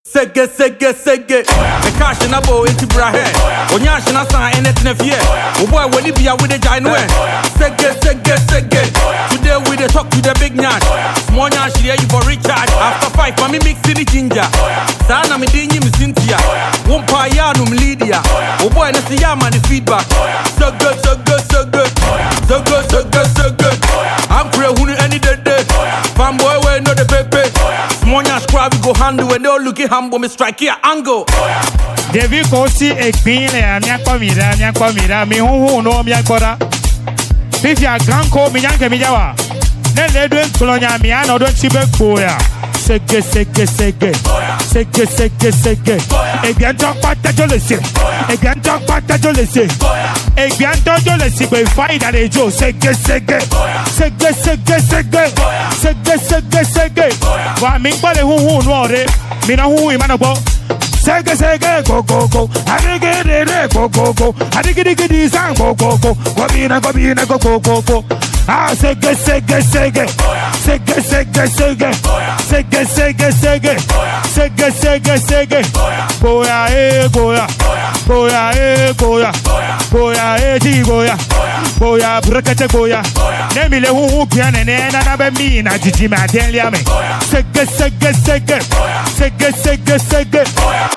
Sege. The cash in a bow into Brahe. When Yashina sign anything of year. Oh boy, when you be out with the giant way. Sege. Today we the talk to the big nyash. Small nyash here you for recharge. After 5, mommy mixing the ginger. Sana me dingy me Cynthia. One pa yanum Lydia. Oh boy, let's see ya man the feedback. So good. I'm crazy any day. Fanboy we know the pepe. Small nyash crowd we go handle when they all looking humble me strike here angle. Devi kosi ekpin le amia komira mi hu no mi agbora. If ya granko mi yanke mi jawa. Ne le do nkolonya mi ana do chibe ko ya. Sege. Ebian talk pata jolese. Ebian talk jolese be fight that e jo sege. Wa mi pale hu no re. Mi na hu imanabo. Sege go. Adigere go. Adigiri sang go. Gobina go. Ah sege. Goya, brekete goya. Nemile hu piane ne na be mi na jiji ma den liame. Sege.